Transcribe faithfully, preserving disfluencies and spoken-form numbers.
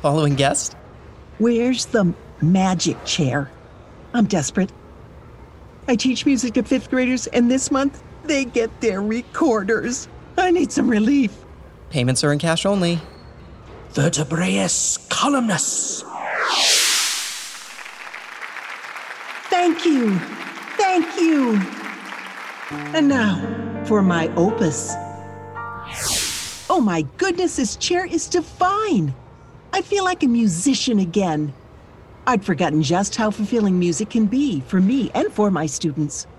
Following guest? Where's the magic chair? I'm desperate. I teach music to fifth graders, and this month, they get their recorders. I need some relief. Payments are in cash only. Vertebraeus columnus. Thank you. Thank you. And now, for my opus. Oh my goodness, this chair is divine. I feel like a musician again. I'd forgotten just how fulfilling music can be for me and for my students.